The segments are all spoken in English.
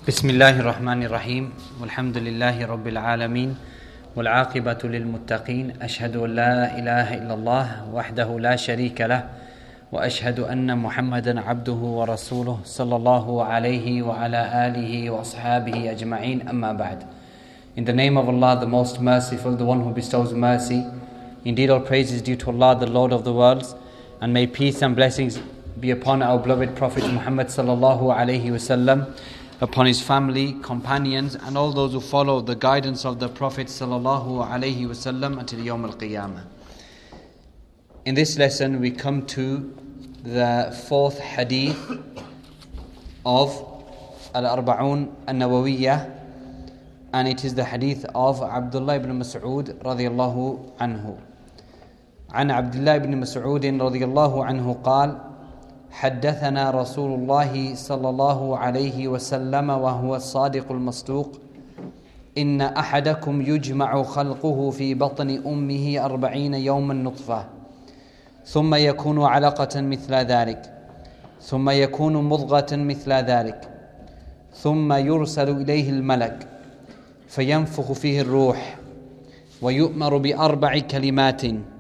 بسم الله الرحمن الرحيم والحمد لله رب العالمين والعاقبة للمتقين أشهد أن لا إله إلا الله وحده لا شريك له وأشهد أن محمدا عبده ورسوله صلى الله عليه وعلى آله وأصحابه أجمعين أما بعد. In the name of Allah, the most merciful, the one who bestows mercy. Indeed, all praise is due to Allah, the Lord of the worlds, and may peace and blessings be upon our beloved Prophet Muhammad sallallahu alaihi wasallam, upon his family, companions, and all those who follow the guidance of the Prophet sallallahu alaihi wasallam until Yawm al-Qiyamah. In this lesson, we come to the fourth hadith of Al-Arba'un An-Nawawiyyah, and it is the hadith of Abdullah ibn Mas'ud radiyallahu anhu. عن عبد الله بن مسعود رضي الله عنه قال: حدثنا رسول الله صلى الله عليه وسلم وهو الصادق المصدوق: إن أحدكم يجمع خلقه في بطن أمه 40 يوما نطفة ثم يكون علقة مثل ذلك ثم يكون مضغة مثل ذلك ثم يرسل إليه الملك فينفخ فيه الروح ويؤمر ب4 كلمات: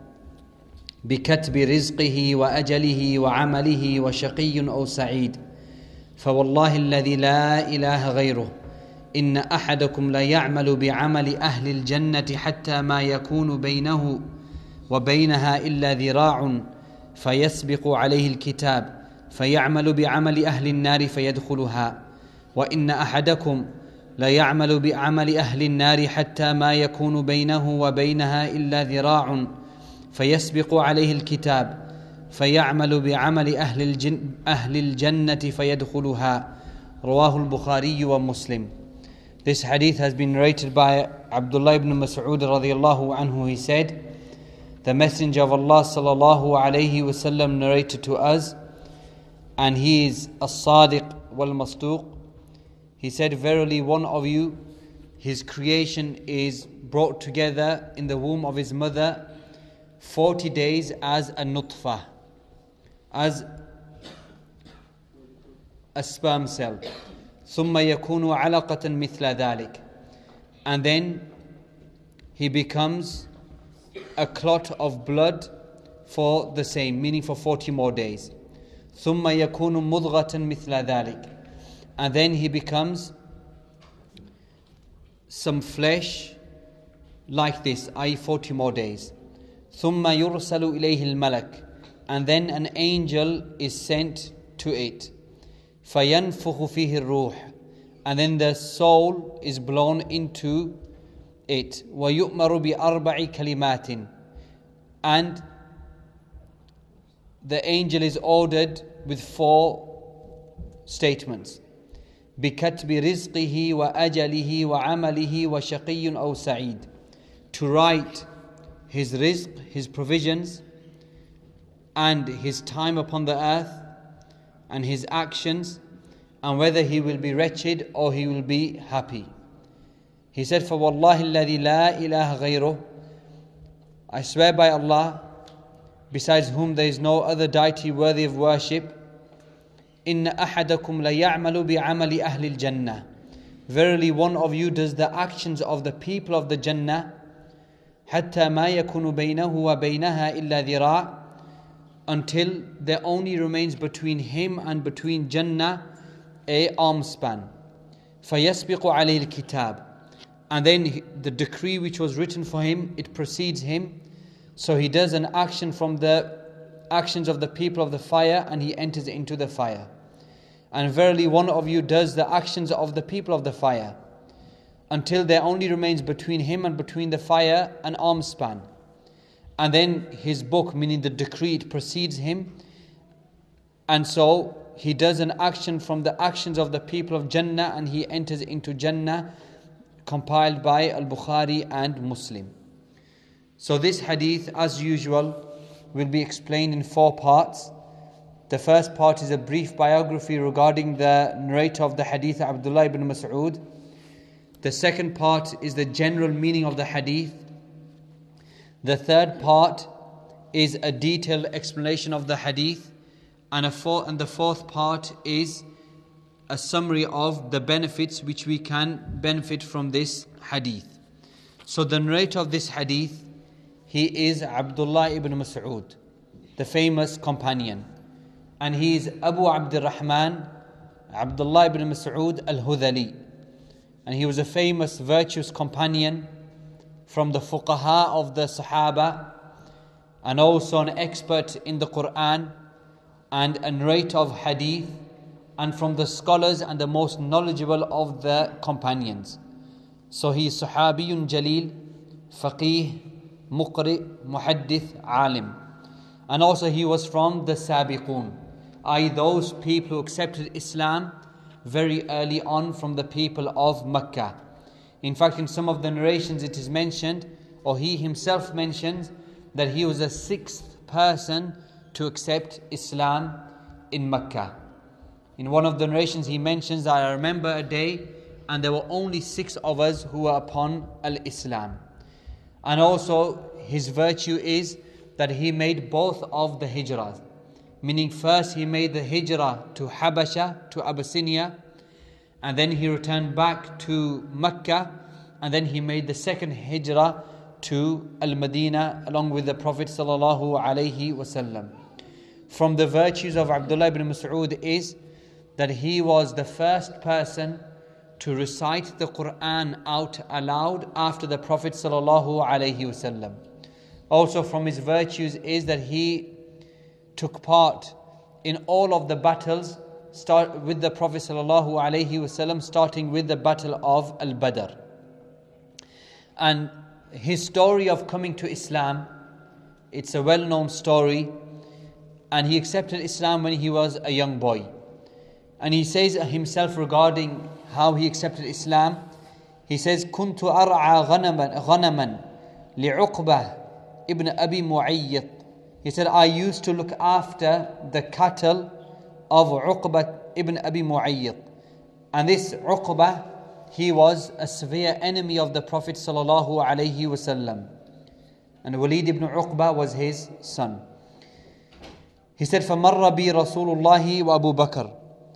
بكتب رزقه وأجله وعمله وشقي أو سعيد. فوالله الذي لا إله غيره إن أحدكم لا يعمل بعمل أهل الجنة حتى ما يكون بينه وبينها إلا ذراع فيسبق عليه الكتاب فيعمل بعمل أهل النار فيدخلها، وإن أحدكم لا يعمل بعمل أهل النار حتى ما يكون بينه وبينها إلا ذراع فيسبق عليه الكتاب فيعمل بعمل أهل الجنة فيدخلها. رواه البخاري ومسلم. This hadith has been narrated by Abdullah ibn Mas'ud radiyallahu anhu. He said, the Messenger of Allah sallallahu alayhi wasallam narrated to us, and he is as-sadiq wal-masduq. He said, verily one of you, his creation is brought together in the womb of his mother 40 days as a nutfah, as a sperm cell. ثم يكون علقة مثل ذلك, and then he becomes a clot of blood for the same, meaning for 40 more days. ثم يكون مضغة مثل ذلك, and then he becomes some flesh like this, i.e. 40 more days. ثم يرسل إليه الملك, and then an angel is sent to it. فينفخ فيه الروح, and then the soul is blown into it. ويؤمر ب4 كلمات, and the angel is ordered with 4 statements: بكتب رزقه وأجله وعمله وشقي أو سعيد, to write his rizq, his provisions, and his time upon the earth, and his actions, and whether he will be wretched or he will be happy. He said, فَوَاللَّهِ الَّذِي لَا إِلَهَ غَيْرُهُ, I swear by Allah, besides whom there is no other deity worthy of worship, إِنَّ أَحَدَكُمْ لَيَعْمَلُ بِعَمَلِ أَهْلِ الْجَنَّةِ, verily one of you does the actions of the people of the Jannah, حتى ما يكون بينه وبينها إلا ذراع, until there only remains between him and between Jannah a arm span. فيسبق عليه الكتاب, and then the decree which was written for him, it precedes him, so he does an action from the actions of the people of the fire, and he enters into the fire. And verily one of you does the actions of the people of the fire, until there only remains between him and between the fire an arm span. And then his book, meaning the decree, it precedes him, and so he does an action from the actions of the people of Jannah, and he enters into Jannah, compiled by Al-Bukhari and Muslim. So this hadith, as usual, will be explained in 4 parts. The first part is a brief biography regarding the narrator of the hadith, Abdullah ibn Mas'ud. The second part is the general meaning of the hadith. The third part is a detailed explanation of the hadith. And the fourth part is a summary of the benefits which we can benefit from this hadith. So the narrator of this hadith, he is Abdullah ibn Mas'ud, the famous companion. And he is Abu Abdurrahman, Abdullah ibn Mas'ud al-Hudhali. And he was a famous, virtuous companion from the fuqaha of the Sahaba, and also an expert in the Quran and a narrator of hadith, and from the scholars and the most knowledgeable of the companions. So he is Sahabiyun Jaleel, Faqih, Muqri, Muhaddith, Alim. And also he was from the Sabiqun, i.e. those people who accepted Islam very early on from the people of Mecca. In fact, in some of the narrations it is mentioned, or he himself mentions, that he was the 6th person to accept Islam in Mecca. In one of the narrations he mentions that I remember a day and there were only 6 of us who were upon al-Islam. And also his virtue is that he made both of the hijrahs. Meaning first he made the hijrah to Habasha, to Abyssinia, and then he returned back to Mecca, and then he made the second hijrah to Al-Madinah along with the Prophet sallallahu alaihi wasallam. From the virtues of Abdullah ibn Mas'ud is that he was the first person to recite the Quran out aloud after the Prophet sallallahu alaihi wasallam. Also from his virtues is that he took part in all of the battles with the Prophet sallallahu alaihi wasallam, starting with the battle of Al-Badr. And his story of coming to Islam, it's a well-known story, and he accepted Islam when he was a young boy. And he says himself regarding how he accepted Islam, he says, كنت أرعى غنما لعقبة ibn Abi Mu'ayyid. He said, I used to look after the cattle of Uqbah ibn Abi Mu'ayyid. And this Uqbah, he was a severe enemy of the Prophet sallallahu alaihi wasallam. And Walid ibn Uqbah was his son. He said, فَمَرَّ بِي رَسُولُ اللَّهِ وَأَبُو بَكْرٍ.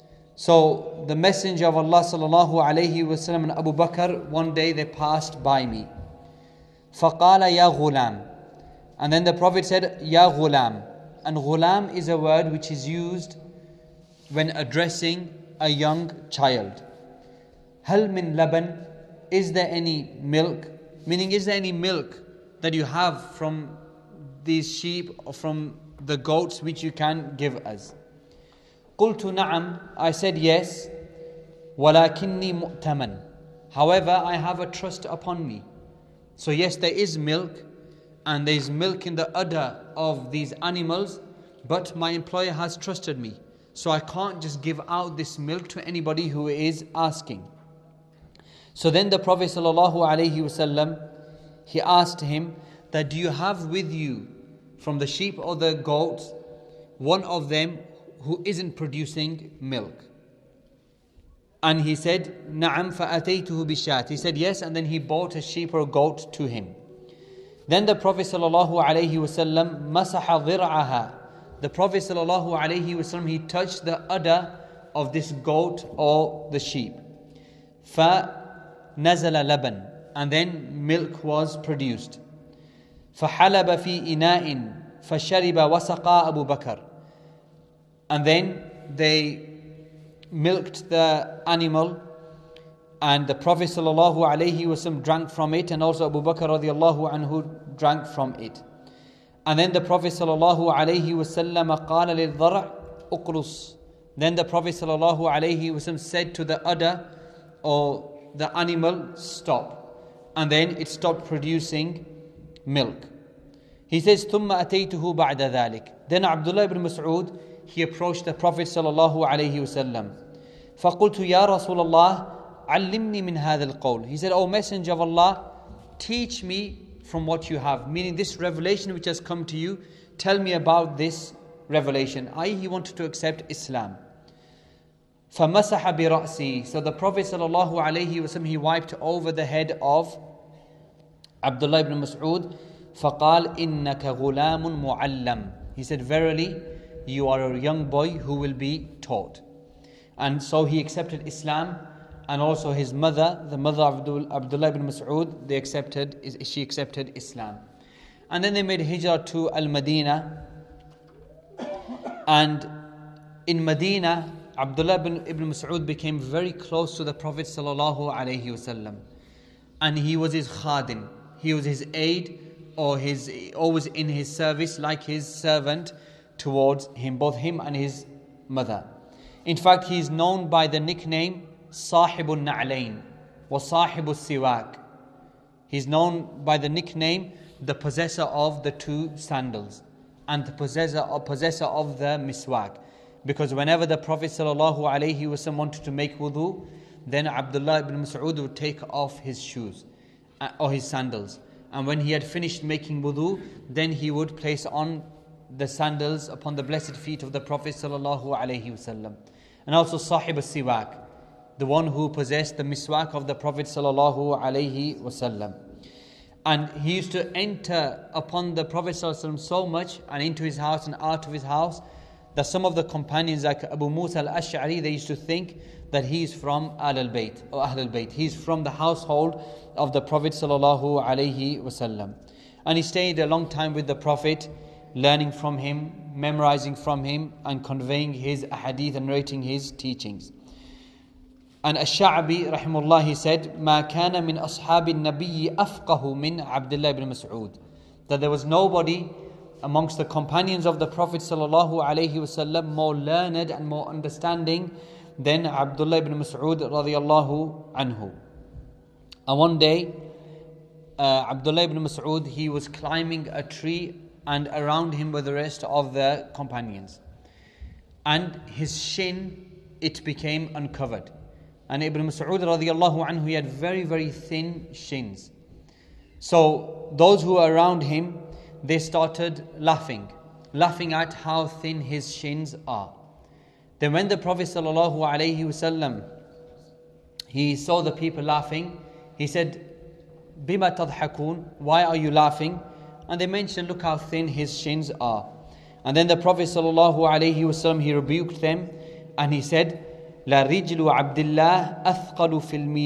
So the Messenger of Allah sallallahu alaihi wasallam and Abu Bakr, one day they passed by me. فَقَالَ يَا غُلَامٍ. And then the Prophet said, Ya ghulam. And ghulam is a word which is used when addressing a young child. Hal min laban. Is there any milk? Meaning, is there any milk that you have from these sheep or from the goats which you can give us? Qultu na'am. I said yes. Walakinni mu'taman. However, I have a trust upon me. So yes, there is milk. And there is milk in the udder of these animals, but my employer has trusted me. So I can't just give out this milk to anybody who is asking. So then the Prophet ﷺ, he asked him that, do you have with you from the sheep or the goats, one of them who isn't producing milk? And he said, Na'am fa'ataytuhu bishat. He said yes, and then he bought a sheep or a goat to him. Then the Prophet ﷺ masaha dhir'aha. The Prophet ﷺ, he touched the udder of this goat or the sheep. فَنَزَلَ لَبَنٍ. And then milk was produced. فَحَلَبَ فِي إِنَاءٍ فَشَرِبَ وَسَقَى أَبُو بَكْرٍ. And then they milked the animal, and the Prophet ﷺ drank from it, and also Abu Bakr radiallahu anhu drank from it. And then the Prophet ﷺ قال للضرع أقرص. Then the Prophet ﷺ said to the udder or the animal, stop. And then it stopped producing milk. He says, ثم أتيته بعد ذلك. Then Abdullah ibn Mas'ud, he approached the Prophet ﷺ. فقلت يا رسول الله علمني من هذا القول. He said, O Messenger of Allah, teach me from what you have. Meaning this revelation which has come to you, tell me about this revelation. I.e. he wanted to accept Islam. فَمَسَحَ بِرَأْسِي. So the Prophet ﷺ, he wiped over the head of Abdullah ibn Mas'ud. فَقَالْ إِنَّكَ غُلَامٌ مُعَلَّمٌ. He said, verily, you are a young boy who will be taught. And so he accepted Islam, and also his mother, the mother of Abdullah ibn Mas'ud, she accepted Islam. And then they made hijrah to Al-Madinah. And in Medina, Abdullah ibn Mas'ud became very close to the Prophet sallallahu alaihi wasallam. And he was his khadim. He was his aide, or always in his service, like his servant towards him, both him and his mother. In fact, he is known by the nickname Sahibun Na'lain wa Sahibul Siwak. He's known by the nickname the possessor of the two sandals and the possessor of the miswak. Because whenever the Prophet ﷺ wanted to make wudu, then Abdullah ibn Mas'ud would take off his shoes or his sandals. And when he had finished making wudu, then he would place on the sandals upon the blessed feet of the Prophet ﷺ. And also Sahib al-Siwak, the one who possessed the miswak of the Prophet ﷺ. And he used to enter upon the Prophet ﷺ so much, and into his house and out of his house, that some of the companions like Abu Musa al-Ash'ari, they used to think that he is from Ahl-al-Bayt or Ahl-al-Bayt. He is from the household of the Prophet ﷺ. And he stayed a long time with the Prophet, learning from him, memorizing from him, and conveying his ahadith and narrating his teachings. And Ash-Sha'bi rahimahullah, he said, مَا كَانَ مِنْ أَصْحَابِ النَّبِيِّ أَفْقَهُ مِنْ عَبْدِ اللَّهِ ibn Mas'ud. That there was nobody amongst the companions of the Prophet ﷺ more learned and more understanding than Abdullah ibn Mas'ud radiyallahu anhu. And one day, Abdullah ibn Mas'ud, he was climbing a tree, and around him were the rest of the companions. And his shin, it became uncovered. And Ibn Mas'ud radiyallahu anhu, he had very, very thin shins. So those who were around him, they started laughing at how thin his shins are. Then when the Prophet sallallahu alaihi wasallam, he saw the people laughing, he said, Bima tadhakun, why are you laughing? And they mentioned, look how thin his shins are. And then the Prophet sallallahu alaihi wasallam, he rebuked them, and he said, La rijlu Abdullah athqalu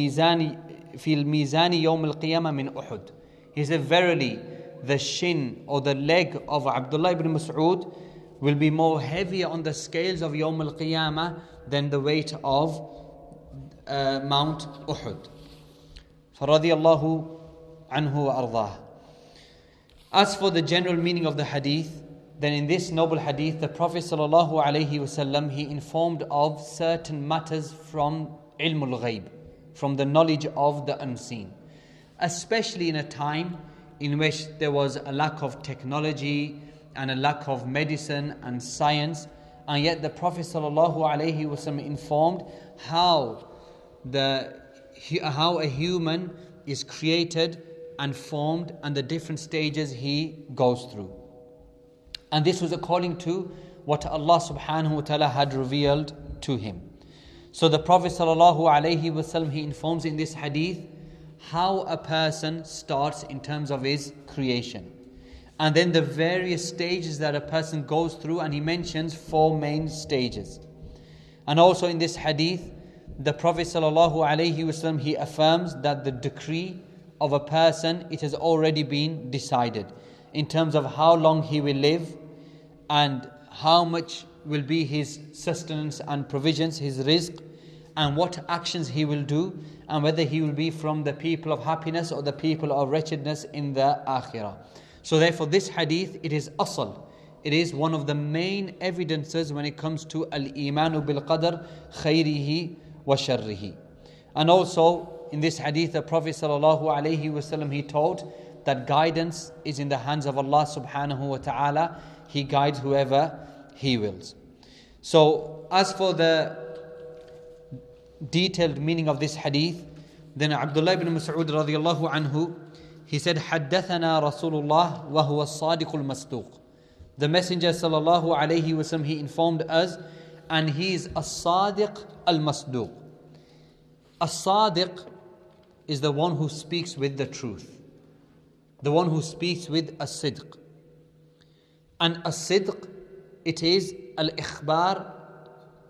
fil mizani yawm al-qiyamah min Uhud. He said, verily, the shin or the leg of Abdullah ibn Mas'ud will be more heavier on the scales of Yawm al-Qiyamah than the weight of Mount Uhud. فَرَضِيَ اللَّهُ عَنْهُ وَأَرْضَاهُ. As for the general meaning of the hadith, then in this noble hadith, the Prophet ﷺ, he informed of certain matters from ilmul ghaib, from the knowledge of the unseen. Especially in a time in which there was a lack of technology and a lack of medicine and science, and yet the Prophet ﷺ informed how a human is created and formed and the different stages he goes through. And this was according to what Allah subhanahu wa ta'ala had revealed to him. So the Prophet ﷺ, he informs in this hadith how a person starts in terms of his creation. And then the various stages that a person goes through, and he mentions 4 main stages. And also in this hadith, the Prophet ﷺ, he affirms that the decree of a person, it has already been decided in terms of how long he will live and how much will be his sustenance and provisions, his rizq, and what actions he will do, and whether he will be from the people of happiness or the people of wretchedness in the akhirah. So therefore this hadith, it is asl. It is one of the main evidences when it comes to al-imanu bil-qadr khayrihi wa sharrihi. And also in this hadith, the Prophet ﷺ, he taught that guidance is in the hands of Allah subhanahu wa ta'ala. He guides whoever He wills. So as for the detailed meaning of this hadith, then Abdullah ibn Mas'ud radiyallahu anhu, he said, حدثنا رسول الله وهو الصادق المصدوق. The Messenger sallallahu alayhi wasallam, he informed us, and he is as-sadiq al-masduq. As-sadiq is the one who speaks with the truth, the one who speaks with as-sidq. And as-sidq, it is al-ikhbar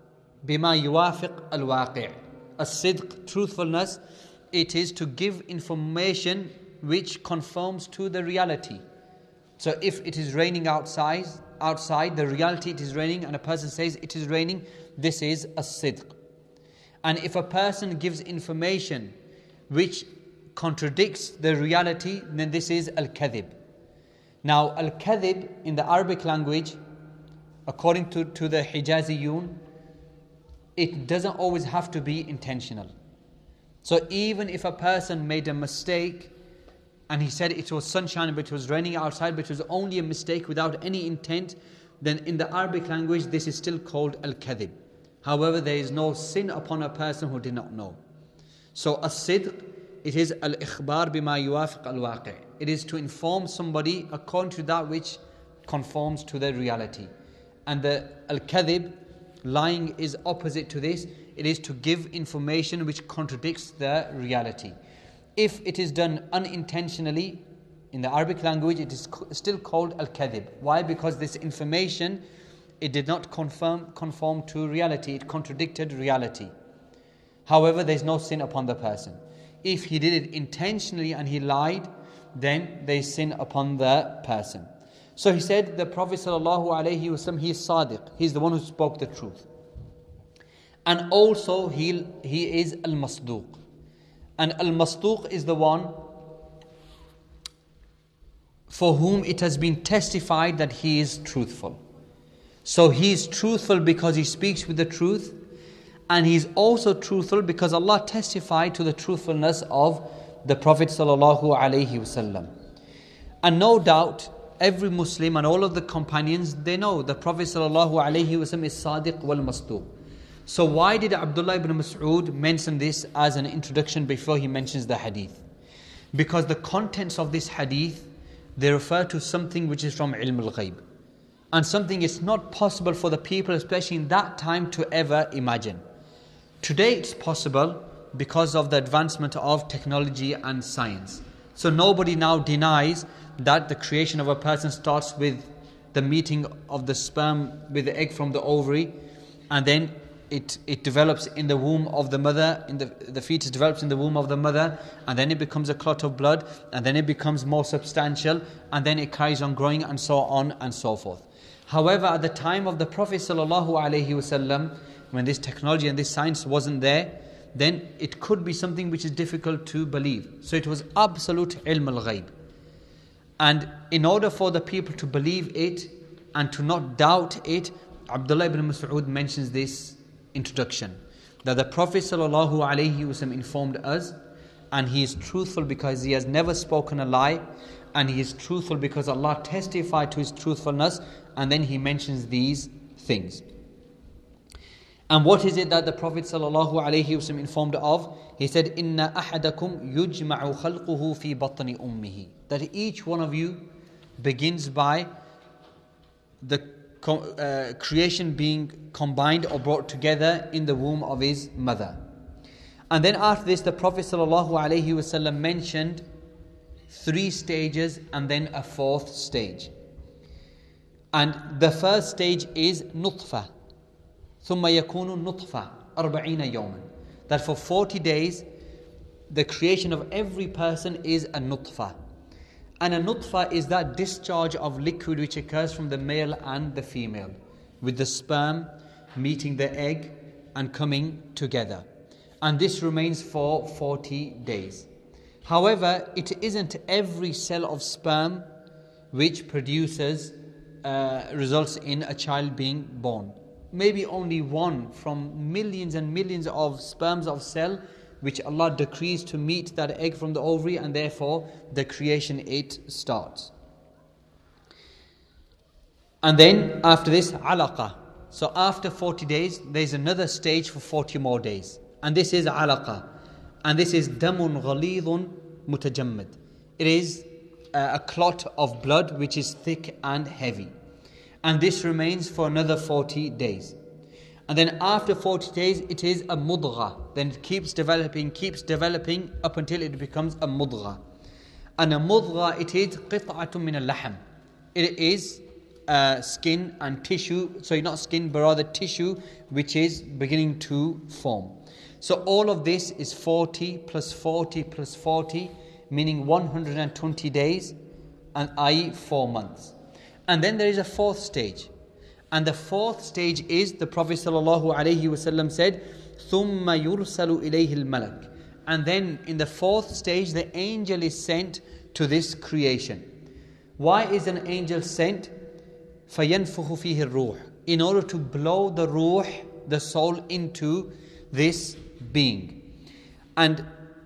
بما يوافق الواقع. As-sidq, truthfulness, it is to give information which conforms to the reality. So if it is raining outside, the reality it is raining, and a person says it is raining, this is as-sidq. And if a person gives information which contradicts the reality, then this is al-kadhib. Now, al-kadhib in the Arabic language, according to the Hijaziyun, it doesn't always have to be intentional. So even if a person made a mistake and he said it was sunshine but it was raining outside, but it was only a mistake without any intent, then in the Arabic language this is still called al-kadhib. However, there is no sin upon a person who did not know. So as-sidq, it is al-ikhbar bima yuwafiq al-waqi'. It is to inform somebody according to that which conforms to the reality. And the al-kadhib, lying, is opposite to this. It is to give information which contradicts the reality. If it is done unintentionally, in the Arabic language, it is still called al-kadhib. Why? Because this information, it did not conform to reality. It contradicted reality. However, there is no sin upon the person. If he did it intentionally and he lied, then there is sin upon the person. So he said, the Prophet ﷺ, he is sadiq. He is the one who spoke the truth. And also he is al-masduq. And al-masduq is the one for whom it has been testified that he is truthful. So he is truthful because he speaks with the truth, and he is also truthful because Allah testified to the truthfulness of the Prophet ﷺ. And no doubt, every Muslim and all of the companions, they know the Prophet ﷺ is Sadiq wal Masduq. So why did Abdullah ibn Mas'ud mention this as an introduction before he mentions the hadith? Because the contents of this hadith, they refer to something which is from ilm al-ghayb. And something it's not possible for the people, especially in that time, to ever imagine. Today it's possible because of the advancement of technology and science. So nobody now denies that the creation of a person starts with the meeting of the sperm with the egg from the ovary, and then it develops in the womb of the mother, the fetus develops in the womb of the mother, and then it becomes a clot of blood, and then it becomes more substantial, and then it carries on growing, and so on and so forth. However, at the time of the Prophet ﷺ, when this technology and this science wasn't there, then it could be something which is difficult to believe. So it was absolute ilm al-ghayb. And in order for the people to believe it and to not doubt it, Abdullah ibn Mas'ud mentions this introduction, that the Prophet ﷺ informed us, and he is truthful because he has never spoken a lie, and he is truthful because Allah testified to his truthfulness, and then he mentions these things. And what is it that the Prophet ﷺ informed of? He said, "Inna ahadakum yujma'u khalquhu fi batni ummihi." That each one of you begins by the creation being combined or brought together in the womb of his mother. And then after this, the Prophet ﷺ mentioned 3 stages and then a 4th stage. And the first stage is nutfa. ثم يكون نطفة 40 يوما. That for 40 days, the creation of every person is a nutfa. And a nutfa is that discharge of liquid which occurs from the male and the female, with the sperm meeting the egg and coming together. And this remains for 40 days. However, it isn't every cell of sperm which results in a child being born. Maybe only one from millions and millions of sperms of cell which Allah decrees to meet that egg from the ovary, and therefore the creation it starts. And then after this, alaqa. So after 40 days, there is another stage for 40 more days. And this is alaqa. And this is damun ghalidun mutajammid. It is a clot of blood which is thick and heavy. And this remains for another 40 days. And then after 40 days, it is a mudgha. Then it keeps developing up until it becomes a mudgha. And a mudgha, it is qit'atun min al-lahm. It is skin and tissue, sorry, not skin, but rather tissue, which is beginning to form. So all of this is 40 plus 40 plus 40, meaning 120 days, and i.e. 4 months. And then there is a fourth stage. And the fourth stage is, the Prophet ﷺ said, ثُمَّ يُرْسَلُ إِلَيْهِ الْمَلَكِ. And then in the fourth stage, the angel is sent to this creation. Why is an angel sent? فَيَنْفُخُ فِيهِ الرُّوحِ. In order to blow the ruh, the soul, into this being. And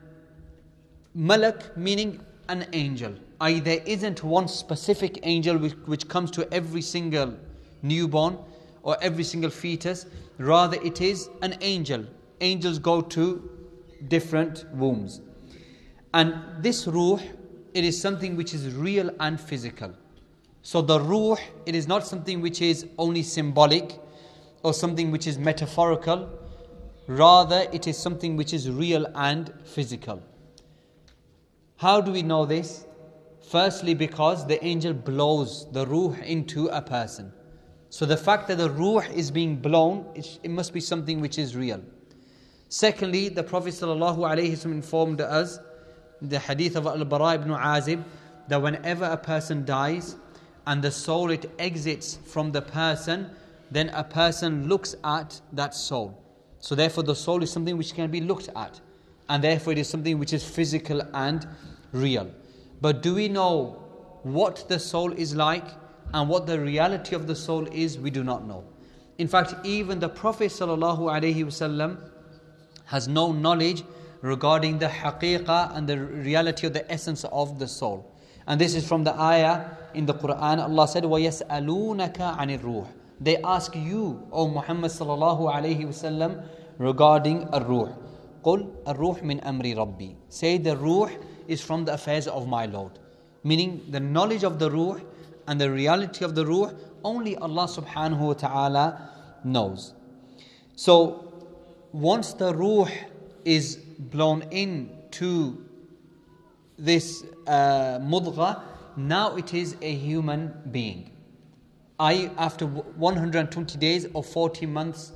malak meaning an angel. I.e. there isn't one specific angel which comes to every single newborn or every single fetus. Rather it is an angel. Angels go to different wombs. And this ruh, it is something which is real and physical. So the ruh, it is not something which is only symbolic or something which is metaphorical. Rather it is something which is real and physical. How do we know this? Firstly, because the angel blows the ruh into a person. So the fact that the ruh is being blown, it must be something which is real. Secondly, the Prophet ﷺ informed us, the hadith of Al-Bara ibn Azib, that whenever a person dies and the soul, it exits from the person, then a person looks at that soul. So therefore the soul is something which can be looked at. And therefore it is something which is physical and real. But do we know what the soul is like and what the reality of the soul is? We do not know. In fact, even the Prophet ﷺ has no knowledge regarding the haqiqah and the reality of the essence of the soul. And this is from the ayah in the Quran. Allah said, وَيَسْأَلُونَكَ عَنِ الرُّوحِ. They ask you, O Muhammad ﷺ, regarding ar-ruh. قُلْ الرُّوحِ مِنْ أَمْرِ رَبِّي. Say the ruh is from the affairs of my Lord. Meaning the knowledge of the ruh and the reality of the ruh, only Allah subhanahu wa ta'ala knows. So once the ruh is blown into this mudgha, now it is a human being. After 120 days or 4 months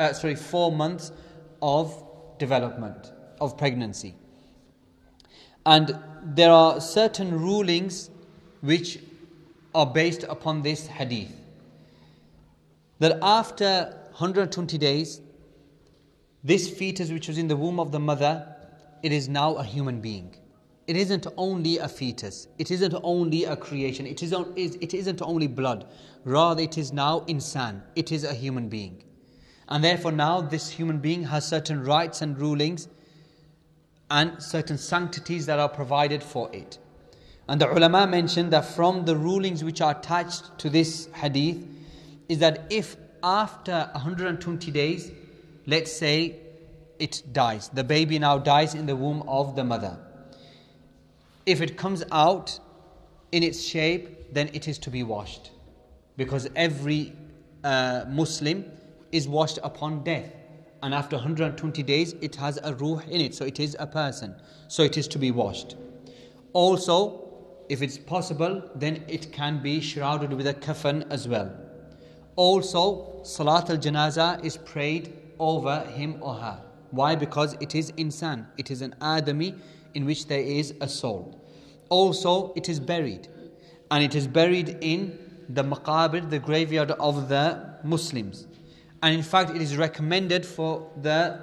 of development, of pregnancy. And there are certain rulings which are based upon this hadith. That after 120 days, this fetus which was in the womb of the mother, it is now a human being. It isn't only a fetus. It isn't only a creation. It isn't only blood. Rather, it is now insan. It is a human being. And therefore now this human being has certain rights and rulings and certain sanctities that are provided for it. And the ulama mentioned that from the rulings which are attached to this hadith is that if after 120 days, let's say it dies, the baby now dies in the womb of the mother. If it comes out in its shape, then it is to be washed. Because every Muslim is washed upon death. And after 120 days, it has a ruh in it. So it is a person. So it is to be washed. Also, if it's possible, then it can be shrouded with a kafan as well. Also, Salat al-Janazah is prayed over him or her. Why? Because it is insan. It is an Adami in which there is a soul. Also, it is buried. And it is buried in the maqabir, the graveyard of the Muslims. And in fact, it is recommended for the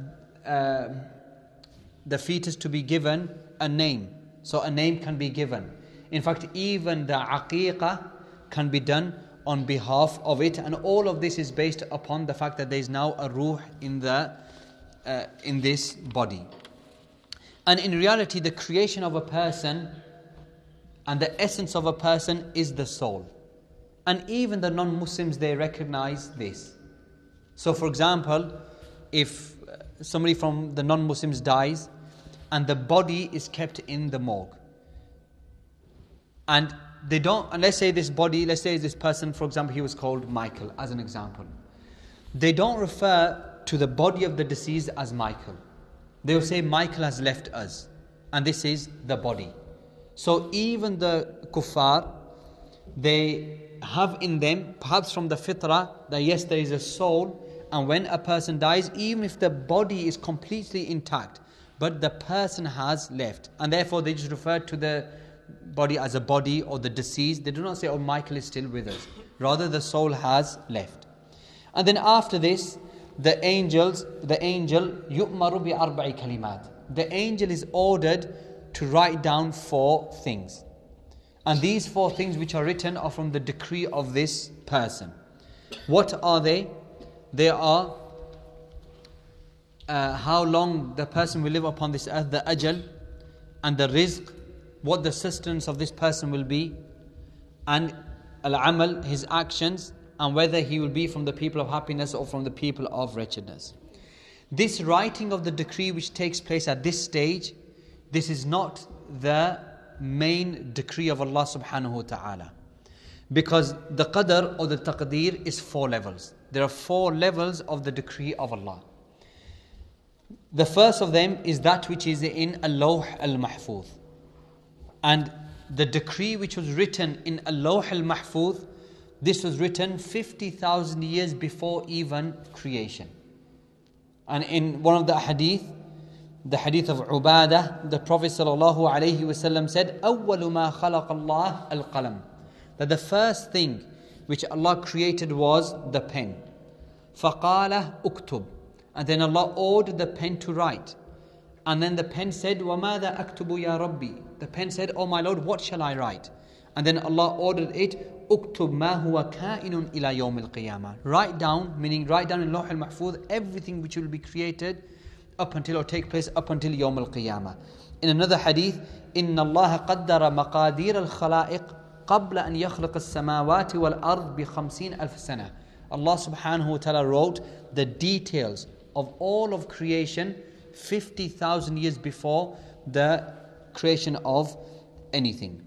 fetus to be given a name. So a name can be given. In fact, even the aqiqah can be done on behalf of it. And all of this is based upon the fact that there is now a ruh in this body. And in reality, the creation of a person and the essence of a person is the soul. And even the non-Muslims, they recognize this. So for example, if somebody from the non-Muslims dies and the body is kept in the morgue, and they don't, and let's say this person, for example, he was called Michael as an example. They don't refer to the body of the deceased as Michael. They will say Michael has left us, and this is the body. So even the kuffar, they have in them, perhaps from the fitrah, that yes, there is a soul, and when a person dies, even if the body is completely intact, but the person has left, and therefore they just refer to the body as a body or the deceased. They do not say, oh, Michael is still with us. Rather, the soul has left. And then after this, the angel, yu'maru bi arba'i kalimat. The angel is ordered to write down 4 things. And these 4 things which are written are from the decree of this person. What are they? They are how long the person will live upon this earth, the ajal, and the rizq, what the sustenance of this person will be, and al-amal, his actions, and whether he will be from the people of happiness or from the people of wretchedness. This writing of the decree which takes place at this stage, this is not the main decree of Allah subhanahu wa ta'ala. Because the qadr or the taqdeer is 4 levels. There are 4 levels of the decree of Allah. The first of them is that which is in al-lawh al-mahfuz. And the decree which was written in al-lawh al-mahfuz, this was written 50,000 years before even creation. And in one of the hadith of Ubadah, the Prophet ﷺ said, أَوَّلُ مَا خَلَقَ اللَّهُ الْقَلَمُ, that the first thing which Allah created was the pen. فَقَالَ اُكْتُبْ, and then Allah ordered the pen to write. And then the pen said, وَمَاذَا أَكْتُبُ يَا رَبِّي, the pen said, oh my Lord, what shall I write? And then Allah ordered it, اُكْتُبْ مَا هُوَ كَائِنٌ إِلَى يَوْمِ الْقِيَامَةِ, write down, meaning write down in Lawh al-Mahfuz everything which will be created up until or take place up until Yawm al-Qiyamah. In another hadith, إِنَّ اللَّهَ قَدَّرَ مَقَادِيرَ الْخَلَائِقِ قَبْلَ أَنْ يَخْلِقَ السَّمَاوَاتِ وَالْأَرْضِ بِخَمْسِينَ أَلْفِ سَنَةٍ. Allah subhanahu wa ta'ala wrote the details of all of creation 50,000 years before the creation of anything.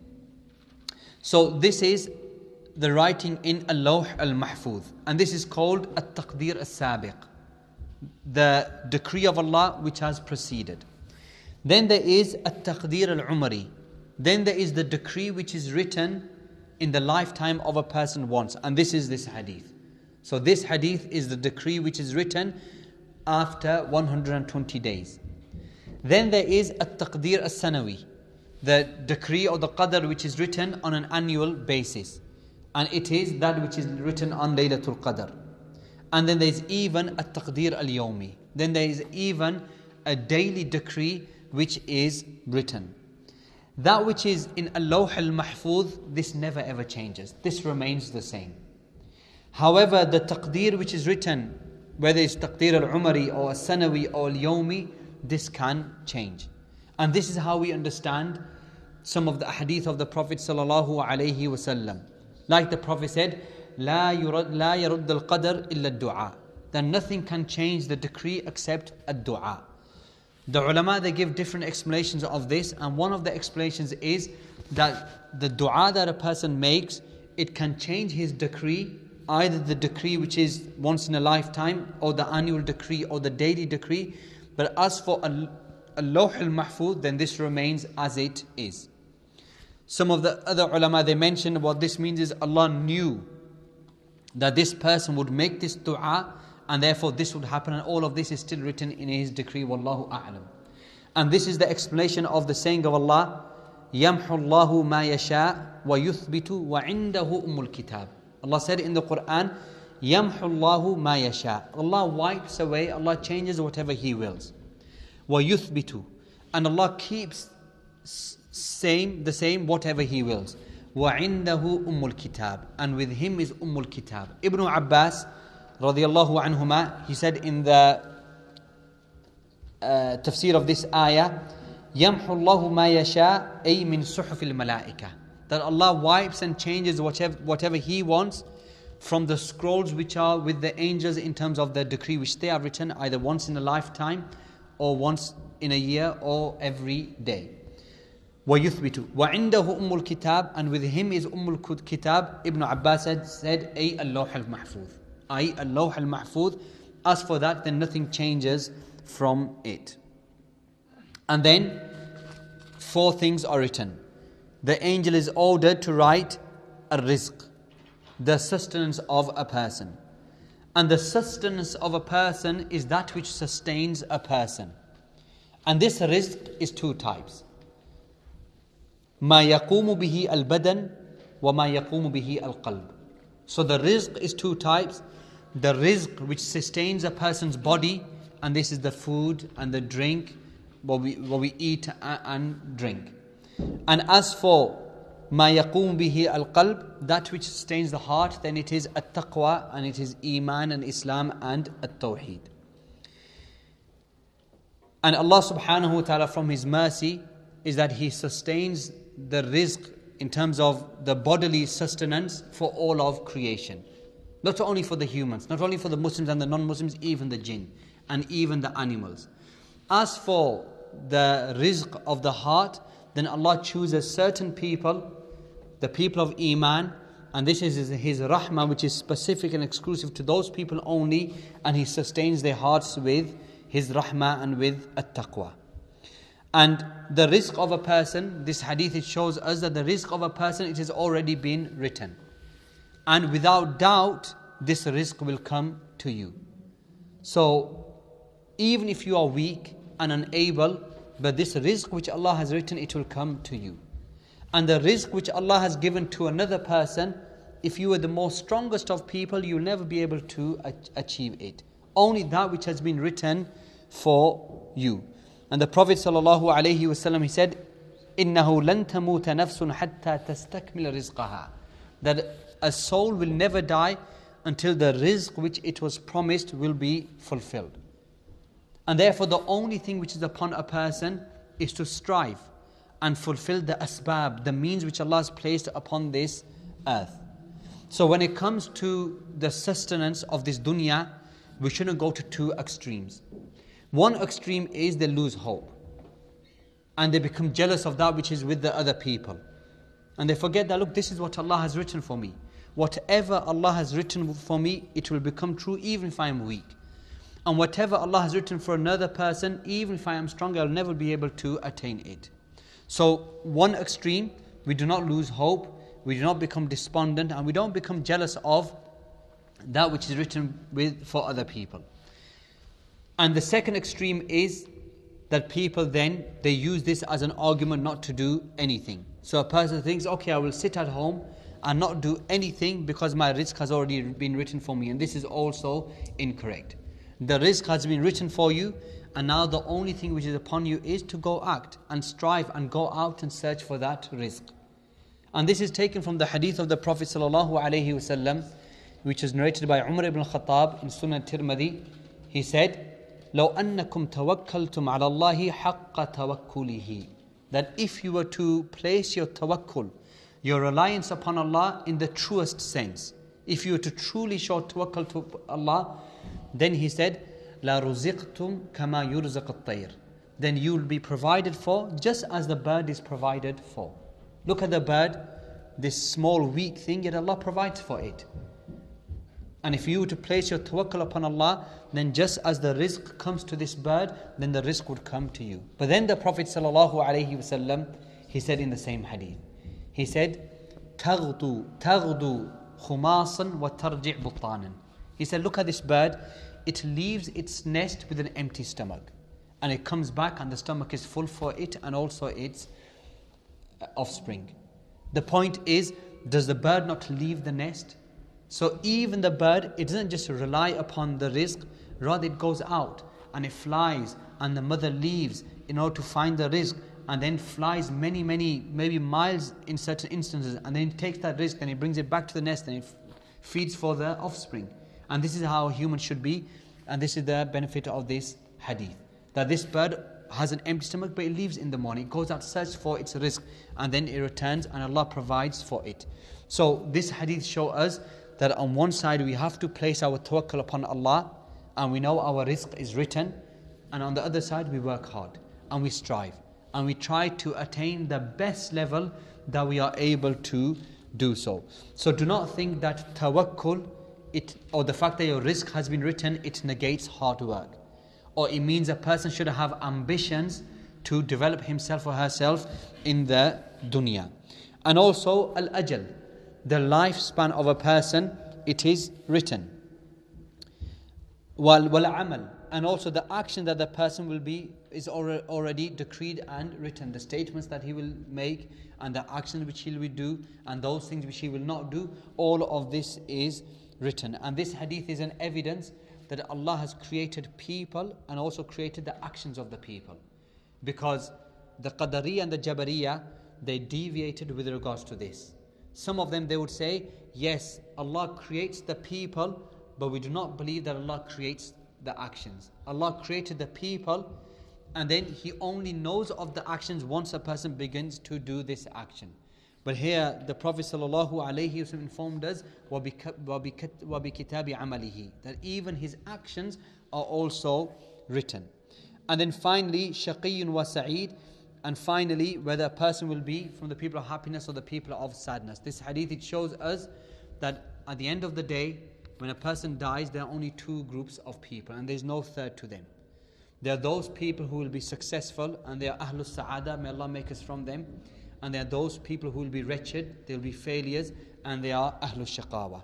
So this is the writing in al-Lawh al-Mahfuz, and this is called at-Taqdeer al-Sabiq, the decree of Allah which has preceded. Then there is at-Taqdeer al-Umari. Then there is the decree which is written in the lifetime of a person once, and this is this hadith. So this hadith is the decree which is written after 120 days. Then there is at-Taqdeer al-Sanawi, the decree or the qadr which is written on an annual basis, and it is that which is written on Laylatul Qadr. And then there is even at-Taqdeer al-Yawmi. Then there is even a daily decree which is written. That which is in al-Lawh al-Mahfuz, this never ever changes. This remains the same. However, the taqdeer which is written, whether it's taqdeer al-Umari or al-Sanawi or al-Yawmi, this can change. And this is how we understand some of the hadith of the Prophet sallallahu alaihi wasallam. Like the Prophet said, لا يرد القدر إلا الدعاء, that nothing can change the decree except ad-du'a. The ulama, they give different explanations of this, and one of the explanations is that the dua that a person makes, it can change his decree, either the decree which is once in a lifetime, or the annual decree, or the daily decree. But as for al-Lawh al-Mahfuz, then this remains as it is. Some of the other ulama, they mention what this means is Allah knew that this person would make this dua, and therefore this would happen, and all of this is still written in His decree. Wallahu a'lam. And this is the explanation of the saying of Allah, يَمْحُ اللَّهُ مَا يَشَاءُ وَيُثْبِتُ وَعِنْدَهُ أُمُّ الْكِتَابِ. Allah said in the Quran, يَمْحُ اللَّهُ مَا يَشَاءُ. Allah wipes away, Allah changes whatever He wills. وَيُثْبِتُ. And Allah keeps the same whatever He wills. وَعِنْدَهُ أُمُّ الْكِتَابِ. And with Him is Kitab. Ibn Abbas radiyallahu anhuma, he said in the tafsir of this ayah, يَمْحُ اللَّهُ مَا يَشَاءُ أي مِنْ صُحُفِ الْمَلَائِكَةِ. That Allah wipes and changes whatever He wants from the scrolls which are with the angels in terms of the decree which they are written either once in a lifetime or once in a year or every day. وَيُثْبِتُ وَعِنْدَهُ أُمُّ الْكِتَابِ. And with Him is Kitab. Ibn Abbas said أي اللوح المحفوظ, أي اللوح المحفوظ. As for that, then nothing changes from it. And then 4 things are written. The angel is ordered to write a rizq. the sustenance of a person. And the sustenance of a person is that which sustains a person. And this rizq is two types. مَا يَقُومُ بِهِ الْبَدَنِ وَمَا يَقُومُ بِهِ الْقَلْبِ. So the rizq is two types. The rizq which sustains a person's body, and this is the food and the drink, what we eat and drink. And as for مَا يَقُومُ بِهِ الْقَلْبِ, that which sustains the heart, then it is at-taqwa, and it is iman and Islam and at-tawheed. And Allah subhanahu wa ta'ala, from His mercy, is that He sustains the rizq in terms of the bodily sustenance for all of creation. Not only for the humans, not only for the Muslims and the non-Muslims, even the jinn and even the animals. As for the rizq of the heart, then Allah chooses certain people, the people of Iman, and this is His rahmah, which is specific and exclusive to those people only, and He sustains their hearts with His rahmah and with at-taqwa. And the rizq of a person, this hadith, it shows us that the rizq of a person, it has already been written. And without doubt, this rizq will come to you. So, even if you are weak and unable, but this rizq which Allah has written, it will come to you. And the rizq which Allah has given to another person, if you are the most strongest of people, you will never be able to achieve it. Only that which has been written for you. And the Prophet ﷺ, he said, إِنَّهُ لَن تَمُوتَ نَفْسٌ حَتَّى تَسْتَكْمِلَ رِزْقَهَا. That a soul will never die until the rizq which it was promised will be fulfilled. And therefore the only thing which is upon a person is to strive and fulfill the asbab, the means which Allah has placed upon this earth. So when it comes to the sustenance of this dunya, we shouldn't go to two extremes. One extreme is they lose hope and they become jealous of that which is with the other people. And they forget that, look, this is what Allah has written for me. Whatever Allah has written for me, it will become true even if I am weak. And whatever Allah has written for another person, even if I am strong, I'll never be able to attain it. So one extreme, we do not lose hope, we do not become despondent, and we don't become jealous of that which is written for other people. And the second extreme is that people then, they use this as an argument not to do anything. So a person thinks, okay, I will sit at home and not do anything because my rizq has already been written for me. And this is also incorrect. The rizq has been written for you, and now the only thing which is upon you is to go act and strive and go out and search for that rizq. And this is taken from the hadith of the Prophet ﷺ, which is narrated by Umar ibn Khattab in Sunan Tirmidhi. He said, لو أنكم توكلتم على الله حق توكله. That if you were to place your tawakkul, your reliance upon Allah in the truest sense, if you were to truly show tawakkul to Allah, then he said, لا رزقتم كما يرزق الطير. Then you will be provided for just as the bird is provided for. Look at the bird, this small weak thing, yet Allah provides for it. And if you were to place your tawakkul upon Allah, then just as the rizq comes to this bird, then the rizq would come to you. But then the Prophet ﷺ, he said in the same hadith, he said, تَغْدُو خُمَاصًا وَتَرْجِعْ بُطَّانًا. He said, look at this bird, it leaves its nest with an empty stomach. And it comes back and the stomach is full for it and also its offspring. The point is, does the bird not leave the nest? So even the bird, it doesn't just rely upon the rizq, rather it goes out and it flies, and the mother leaves in order to find the rizq, and then flies many, maybe miles in certain instances, and then it takes that rizq and it brings it back to the nest and it feeds for the offspring. And this is how a human should be, and this is the benefit of this hadith. That this bird has an empty stomach, but it leaves in the morning, it goes out to search for its rizq, and then it returns and Allah provides for it. So this hadith shows us that on one side we have to place our tawakkul upon Allah, and we know our rizq is written, and on the other side we work hard and we strive and we try to attain the best level that we are able to do so. So do not think that tawakkul, or the fact that your rizq has been written, it negates hard work, or it means a person should have ambitions to develop himself or herself in the dunya. And also al-ajal, the lifespan of a person, it is written. وَالْعَمَلِ, and also the action that the person will be is already decreed and written. The statements that he will make and the actions which he will do and those things which he will not do, all of this is written. And this hadith is an evidence that Allah has created people and also created the actions of the people. Because the Qadariya and the Jabariya, they deviated with regards to this. Some of them, they would say, yes, Allah creates the people, but we do not believe that Allah creates the actions. Allah created the people, and then He only knows of the actions once a person begins to do this action. But here the Prophet ﷺ informed us, وَبِكِتَابِ عَمَلِهِ, that even his actions are also written. And then finally, شَقِيٌّ وَسَعِيدٌ, and finally whether a person will be from the people of happiness or the people of sadness. This hadith, it shows us that at the end of the day, when a person dies, there are only two groups of people and there is no third to them. There are those people who will be successful and they are Ahlus Sa'ada, may Allah make us from them. And there are those people who will be wretched, they will be failures, and they are Ahlul Shaqawa.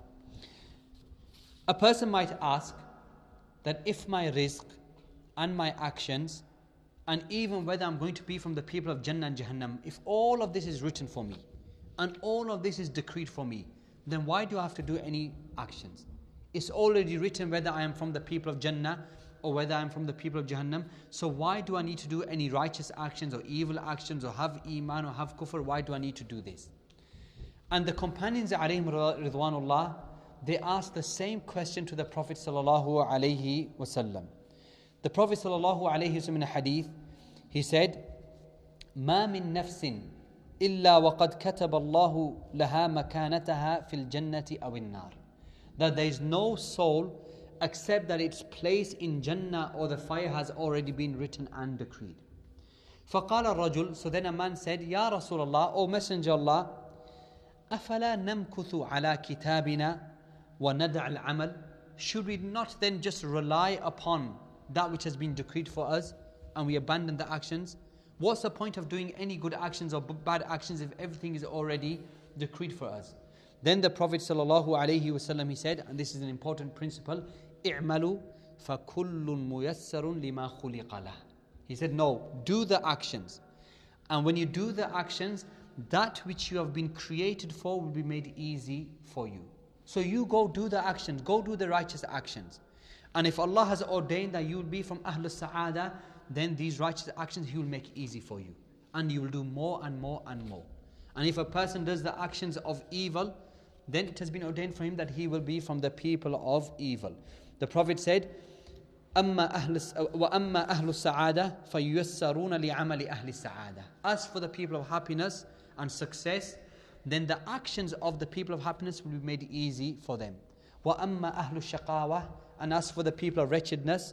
A person might ask that if my rizq and my actions, and even whether I'm going to be from the people of Jannah and Jahannam, if all of this is written for me, and all of this is decreed for me, then why do I have to do any actions? It's already written whether I am from the people of Jannah or whether I am from the people of Jahannam. So why do I need to do any righteous actions or evil actions or have iman or have kufr? Why do I need to do this? And the companions alayhim ridwanullah, they asked the same question to the Prophet sallallahu alayhi wasallam. The Prophet sallallahu alayhi wasallam in a hadith, he said, ما من نفس إلا وقد كتب الله لها مكانتها في الجنة أو النار. That there is no soul except that its place in Jannah or the fire has already been written and decreed. فقال الرجل, so then a man said, يا رسول الله, O Messenger of Allah, أفلا نمكث على كتابنا وندع العمل? Should we not then just rely upon that which has been decreed for us and we abandon the actions? What's the point of doing any good actions or bad actions if everything is already decreed for us? Then the Prophet ﷺ, he said, and this is an important principle, اعملوا فكل ميسر لما خلق له. He said, no, do the actions. And when you do the actions, that which you have been created for will be made easy for you. So you go do the actions, go do the righteous actions. And if Allah has ordained that you will be from Ahlul Sa'ada, then these righteous actions He will make easy for you. And you will do more and more and more. And if a person does the actions of evil, then it has been ordained for him that he will be from the people of evil. The Prophet said, وَأَمَّا أَهْلُ السَّعَادَةِ فَيُيَسَّرُونَ لِعَمَلِ أَهْلِ السَّعَادَةِ. As for the people of happiness and success, then the actions of the people of happiness will be made easy for them. وَأَمَّا أَهْلُ الشَّقَاوَةِ. And as for the people of wretchedness,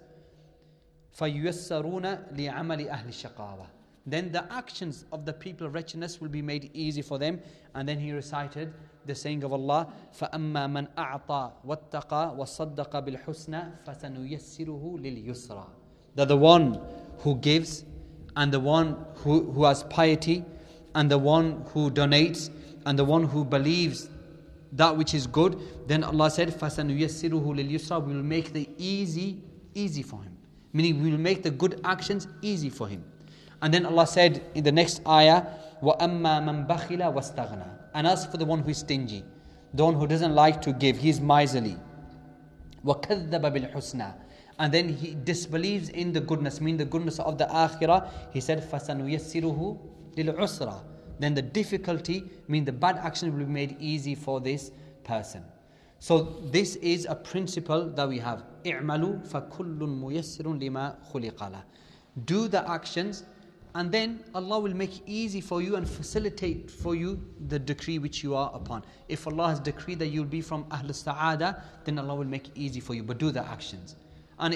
فَيُيَسَّرُونَ لِعَمَلِ أَهْلِ الشَّقَاوَةِ. Then the actions of the people of wretchedness will be made easy for them. And then he recited the saying of Allah, فَأَمَّا مَنْ أَعْطَى وَاتَّقَى وَصَدَّقَ بِالْحُسْنَى فَسَنُيَسِّرُهُ لِلْيُسْرَى. That the one who gives and the one who has piety and the one who donates and the one who believes that which is good, then Allah said, فَسَنُيَسِّرُهُ لِلْيُسْرَى. We will make the easy for him. Meaning we will make the good actions easy for him. And then Allah said in the next ayah, وَأَمَّا مَنْ بَخِلَ وَاسْتَغْنَى. And as for the one who is stingy, the one who doesn't like to give, he is miserly. وَكَذَّبَ بِالْحُسْنَى. And then he disbelieves in the goodness, meaning the goodness of the akhirah. He said, فَسَنُيَسِّرُهُ لِلْعُسْرَى. Then the difficulty, meaning the bad action, will be made easy for this person. So this is a principle that we have. اِعْمَلُوا فَكُلٌّ مُيَسِّرٌ لِمَا خُلِقَ لَهُ. Do the actions, and then Allah will make easy for you and facilitate for you the decree which you are upon. If Allah has decreed that you'll be from Ahlul Sa'ada, then Allah will make easy for you, but do the actions. And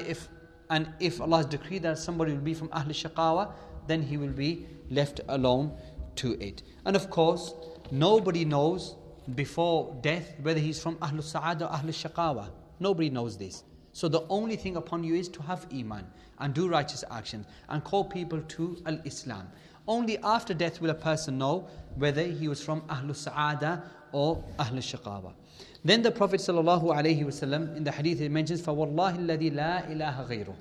if Allah has decreed that somebody will be from Ahlul Shaqawa, then he will be left alone to it. And of course, nobody knows before death whether he's from Ahlul Sa'ada or Ahlul Shaqawa. Nobody knows this. So the only thing upon you is to have iman and do righteous actions and call people to al-Islam. Only after death will a person know whether he was from Ahlul Sa'ada or Ahl al-Shaqawa. Then the Prophet ﷺ in the hadith he mentions, فَوَاللَّهِ الَّذِي لَا إِلَهَ غَيْرُهُ,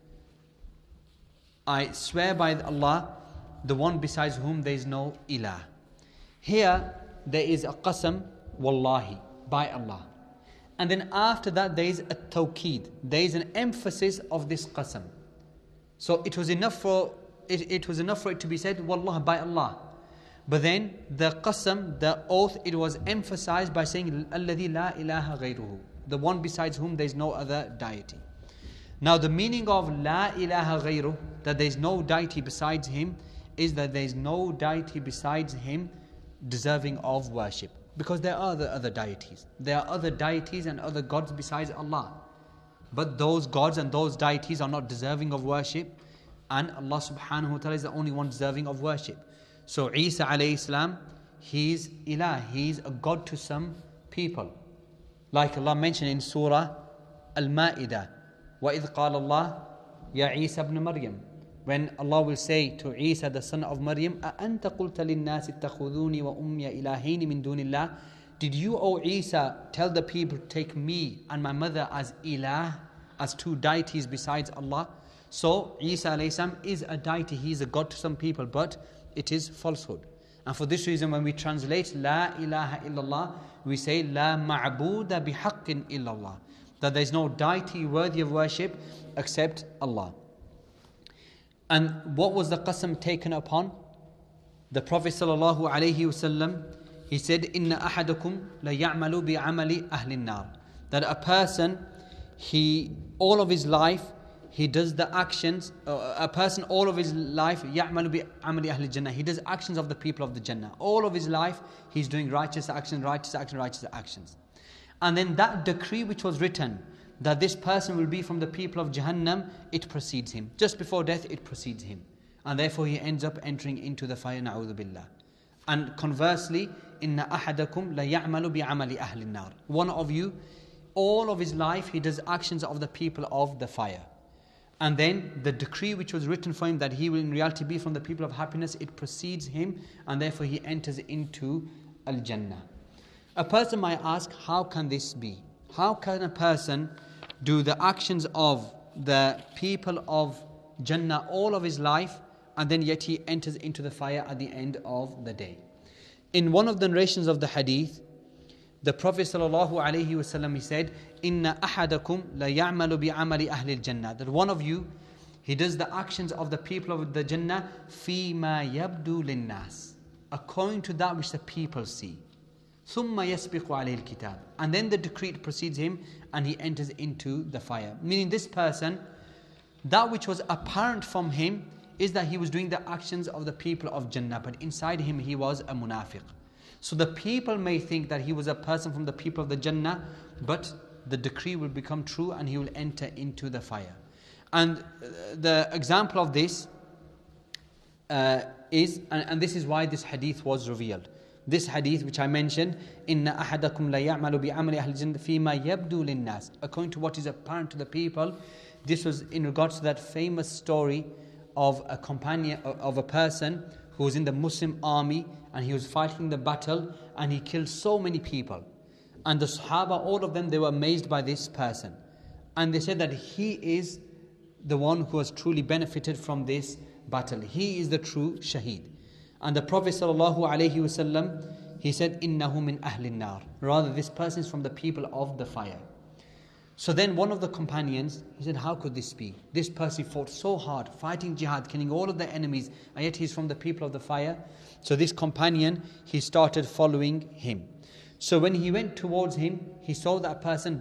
I swear by Allah, the one besides whom there is no ilah. Here there is a qasam, wallahi, by Allah. And then after that there is a tawqeed, there is an emphasis of this qasam. So it was enough for it to be said, wallah, by Allah. But then the qasam, the oath, it was emphasized by saying, alladhi la ilaha ghayruhu, the one besides whom there is no other deity. Now the meaning of la ilaha ghayruhu, that there is no deity besides him, is that there is no deity besides him deserving of worship. Because there are other deities. There are other deities and other gods besides Allah. But those gods and those deities are not deserving of worship. And Allah subhanahu wa ta'ala is the only one deserving of worship. So Isa alayhi salam, he's ilah, he's a god to some people. Like Allah mentioned in Surah Al-Ma'idah, وَإِذْ قَالَ اللَّهُ يَا عِيسَى ابْنَ مَرْيَمَ, when Allah will say to Isa the son of Maryam, أَأَنْتَ قُلْتَ لِلنَّاسِ اتَّخُذُونِي وَأُمِّيَ إِلَهَيْنِ مِن دُونِ اللَّهِ, did you, O Isa, tell the people to take me and my mother as ilah, as two deities besides Allah? So Isa alayhi salam is a deity, he is a god to some people, but it is falsehood. And for this reason, when we translate La ilaha illallah, we say La ma'buda bihaqqin illallah, that there is no deity worthy of worship except Allah. And what was the qasam taken upon? The Prophet sallallahu alaihi wasallam, he said, Inna ahadakum la ya'malu bi amali ahli nar, that a person, all of his life, he does the actions, a person all of his life, يَعْمَلُ بِعَمَلِ أَهْلِ الْجَنَّةِ, he does actions of the people of the Jannah. All of his life, he's doing righteous actions. And then that decree which was written, that this person will be from the people of Jahannam, it precedes him. Just before death, it precedes him. And therefore he ends up entering into the fire, na'udhu billah. And conversely, إِنَّ أَحَدَكُمْ لَيَعْمَلُ بِعَمَلِ أَهْلِ النَّارِ, one of you, all of his life, he does actions of the people of the fire. And then the decree which was written for him that he will in reality be from the people of happiness, it precedes him, and therefore he enters into Al-Jannah. A person might ask, how can this be? How can a person do the actions of the people of Jannah all of his life, and then yet he enters into the fire at the end of the day? In one of the narrations of the hadith, the Prophet ﷺ, he said, Inna ahadakum la ya'malu bi amali ahli al-jannah, that one of you, he does the actions of the people of the Jannah, fima yabdu linnas, according to that which the people see. Thumma yasbiqu alayhi al-kitab, and then the decree precedes him and he enters into the fire. Meaning this person, that which was apparent from him is that he was doing the actions of the people of Jannah, but inside him he was a munafiq. So the people may think that he was a person from the people of the Jannah, but the decree will become true and he will enter into the fire. And the example of this is, and this is why this hadith was revealed. This hadith which I mentioned, Inna ahadakum la ya'malu bi amali ahli jannah fima yabdu linnas, according to what is apparent to the people. This was in regards to that famous story of a companion, of a person who was in the Muslim army and he was fighting the battle and he killed so many people. And the Sahaba, all of them, they were amazed by this person. And they said that he is the one who has truly benefited from this battle. He is the true shaheed. And the Prophet ﷺ, he said, Innahu min ahli nar. Rather, this person is from the people of the fire. So then one of the companions, he said, how could this be? This person fought so hard, fighting jihad, killing all of the enemies, and yet he's from the people of the fire. So this companion, he started following him. So when he went towards him, he saw that person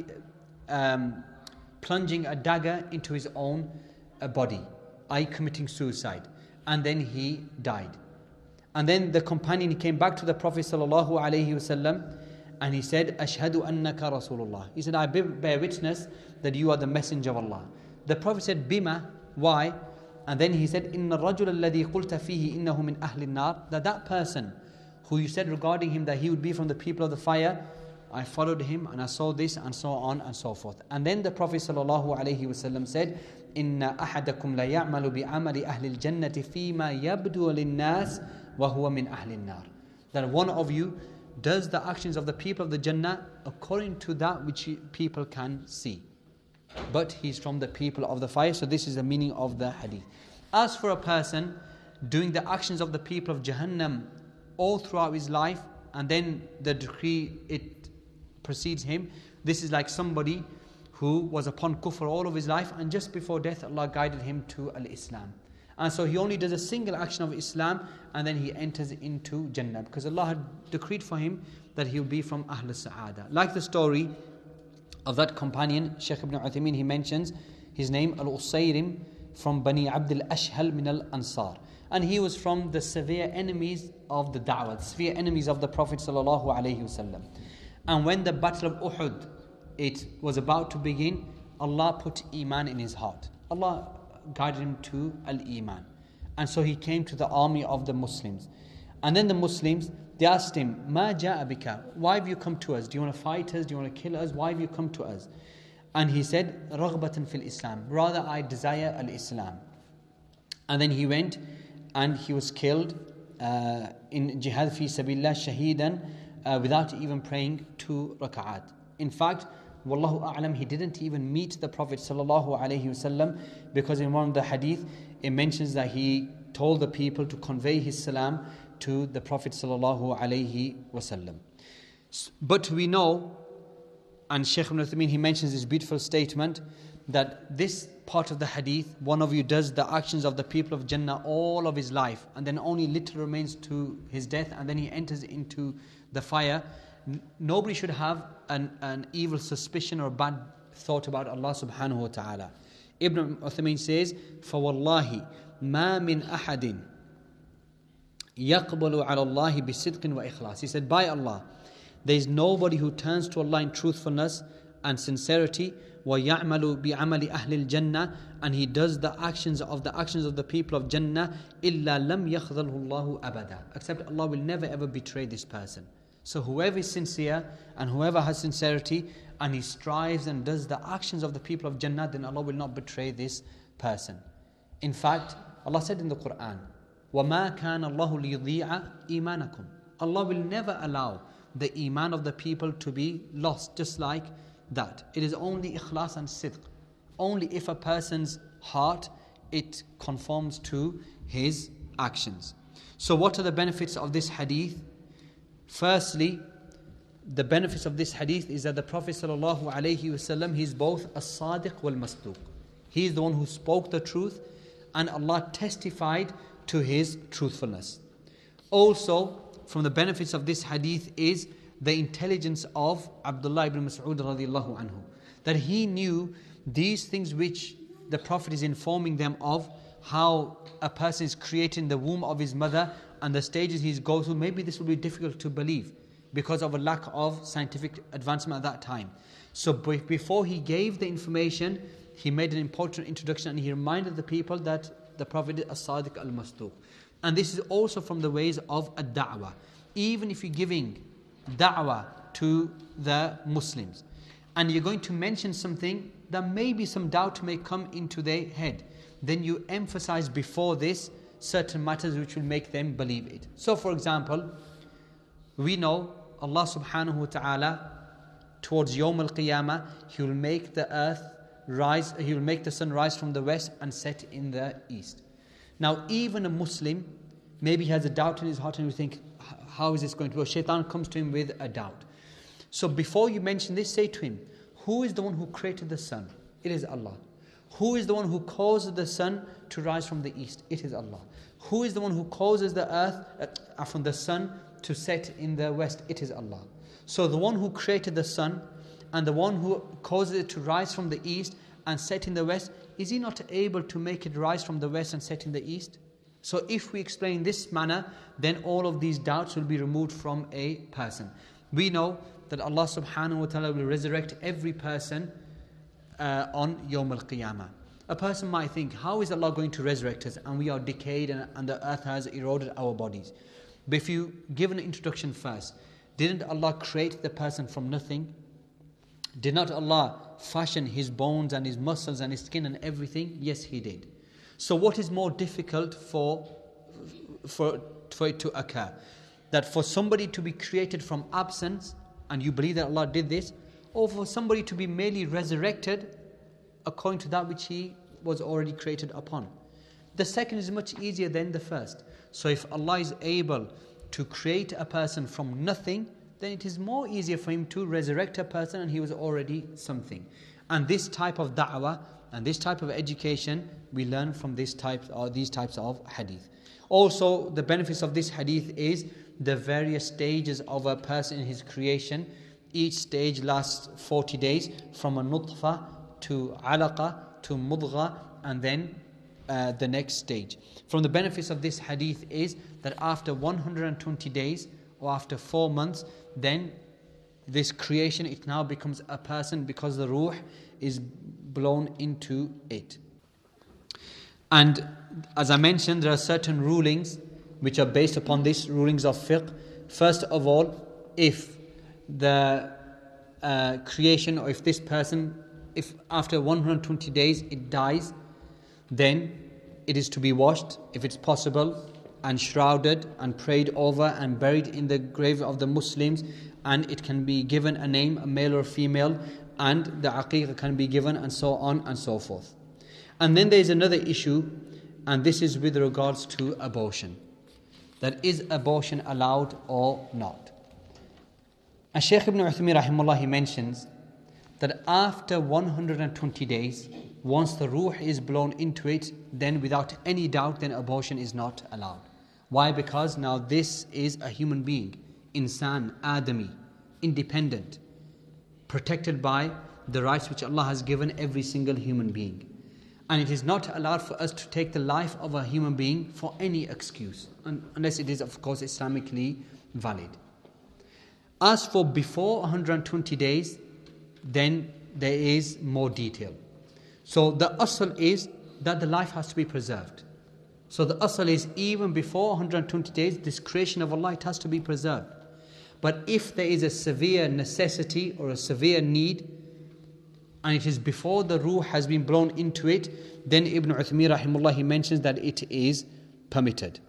plunging a dagger into his own body, i.e. committing suicide. And then he died. And then the companion, he came back to the Prophet ﷺ, and he said, Ashhadu annaka Rasulullah. He said, I bear witness that you are the messenger of Allah. The Prophet said, Bima, why? And then he said, Inna rajul alladhi qulta fihi innahu min ahli nar, that person who you said regarding him that he would be from the people of the fire, I followed him and I saw this and so on and so forth. And then the Prophet ﷺ said, Inna ahadakum la ya'malu bi amali ahli al-jannati fima yabdu lin-nas wa huwa min ahli an-nar. That one of you does the actions of the people of the Jannah according to that which people can see. But he's from the people of the fire. So this is the meaning of the hadith. As for a person doing the actions of the people of Jahannam all throughout his life, and then the decree, it precedes him, this is like somebody who was upon kufr all of his life, and just before death Allah guided him to al-Islam. And so he only does a single action of Islam, and then he enters into Jannah, because Allah had decreed for him that he will be from Ahl Sa'ada. Like the story of that companion, Shaykh ibn Uthaymeen, he mentions his name, Al-Usayrim, from Bani Abdul Ashhal min al-Ansar. And he was from the severe enemies of the da'wah, the severe enemies of the Prophet sallallahu alaihi wasallam. And when the battle of Uhud, it was about to begin, Allah put Iman in his heart. Allah guided him to Al-Iman. And so he came to the army of the Muslims. And then the Muslims, they asked him, Ma ja'a bika? Why have you come to us? Do you want to fight us? Do you want to kill us? Why have you come to us? And he said, Raghbatan fil Islam. Rather, I desire Al-Islam. And then he went and he was killed in jihad fi sabilillah shaheedan without even praying 2 rak'at. In fact, Wallahu a'lam, he didn't even meet the Prophet sallallahu alaihi wasallam, because in one of the hadith it mentions that he told the people to convey his salam to the Prophet sallallahu alaihi wasallam. But we know, and Shaykh ibn Uthaymeen, he mentions this beautiful statement, that this part of the hadith, one of you does the actions of the people of Jannah all of his life, and then only little remains to his death, and then he enters into the fire. Nobody should have an evil suspicion or bad thought about Allah subhanahu wa ta'ala. Ibn Uthaymeen says, فَوَاللَّهِ مَا مِنْ أَحَدٍ يَقْبَلُ عَلَى اللَّهِ بِصِدْقٍ وَإِخْلَاصٍ. He said, by Allah, there is nobody who turns to Allah in truthfulness and sincerity, وَيَعْمَلُ بِعَمَلِ أَهْلِ الْجَنَّةِ, and he does the actions of the people of Jannah, إِلَّا لَمْ يَخْذَلْهُ اللَّهُ أَبَدًا, except Allah will never ever betray this person. So whoever is sincere and whoever has sincerity and he strives and does the actions of the people of Jannah, then Allah will not betray this person. In fact, Allah said in the Quran, وَمَا كَانَ اللَّهُ لِيُضِيعَ إِيمَانَكُمْ. Allah will never allow the iman of the people to be lost just like that. It is only ikhlas and sidq. Only if a person's heart, it conforms to his actions. So what are the benefits of this hadith? Firstly, the benefits of this hadith is that the Prophet ﷺ, he is both as-sadiq wal-masduq. He is the one who spoke the truth, and Allah testified to his truthfulness. Also, from the benefits of this hadith is the intelligence of Abdullah ibn Mas'ud radiallahu anhu, that he knew these things which the Prophet is informing them of, how a person is created in the womb of his mother and the stages he goes through. Maybe this will be difficult to believe because of a lack of scientific advancement at that time. So before he gave the information, he made an important introduction and he reminded the people that the Prophet is as-sadiq al-masduq. And this is also from the ways of ad-da'wah. Even if you're giving da'wah to the Muslims and you're going to mention something that maybe some doubt may come into their head, then you emphasize before this certain matters which will make them believe it. So for example, we know Allah subhanahu wa ta'ala towards Yawm al-Qiyamah, He will make the earth rise, He will make the sun rise from the west and set in the east. Now even a Muslim maybe has a doubt in his heart and you think, how is this going to go? Shaitan comes to him with a doubt. So before you mention this, say to him, who is the one who created the sun? It is Allah. Who is the one who causes the sun to rise from the east? It is Allah. Who is the one who causes the earth from the sun to set in the west? It is Allah. So the one who created the sun and the one who causes it to rise from the east and set in the west, is He not able to make it rise from the west and set in the east? So if we explain this manner, then all of these doubts will be removed from a person. We know that Allah subhanahu wa ta'ala will resurrect every person on Yawm al-Qiyamah. A person might think, how is Allah going to resurrect us and we are decayed and the earth has eroded our bodies? But if you give an introduction first, didn't Allah create the person from nothing? Did not Allah fashion his bones and his muscles and his skin and everything? Yes, He did. So what is more difficult for it to occur? that for somebody to be created from absence, and you believe that Allah did this, or for somebody to be merely resurrected according to that which he was already created upon. The second is much easier than the first. So if Allah is able to create a person from nothing, then it is more easier for Him to resurrect a person and he was already something. And this type of da'wah and this type of education we learn from these types of hadith. Also, the benefits of this hadith is the various stages of a person in his creation. Each stage lasts 40 days, from a nutfa to alaqa to mudgha, and then the next stage. From the benefits of this hadith is that after 120 days or after 4 months, then this creation, it now becomes a person because the ruh is blown into it. And as I mentioned, there are certain rulings which are based upon these rulings of fiqh. First of all, if the creation, or if this person, if after 120 days it dies, then it is to be washed, if it's possible, and shrouded and prayed over and buried in the grave of the Muslims, and it can be given a name, a male or female, and the aqiqah can be given, and so on and so forth. And then there is another issue, and this is with regards to abortion. That is abortion allowed or not? And Shaykh Ibn Uthaymeen rahimahullah, he mentions that after 120 days, once the ruh is blown into it, then without any doubt, then abortion is not allowed. Why? Because now this is a human being, insan, Adami, independent, protected by the rights which Allah has given every single human being. And it is not allowed for us to take the life of a human being for any excuse, unless it is, of course, Islamically valid. As for before 120 days, then there is more detail. So the asl is that the life has to be preserved. So the asl is even before 120 days, this creation of Allah, it has to be preserved. But if there is a severe necessity or a severe need, and it is before the ruh has been blown into it, then Ibn Uthaymeen rahimahullah, he mentions that it is permitted.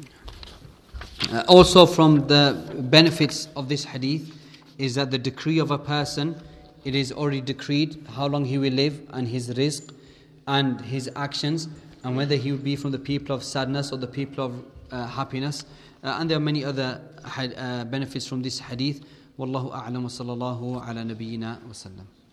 Also from the benefits of this hadith is that the decree of a person, it is already decreed how long he will live and his rizq and his actions, and whether he will be from the people of sadness or the people of happiness. And there are many other benefits from this hadith. Wallahu a'lam wa sallallahu ala nabiyyina wa sallam.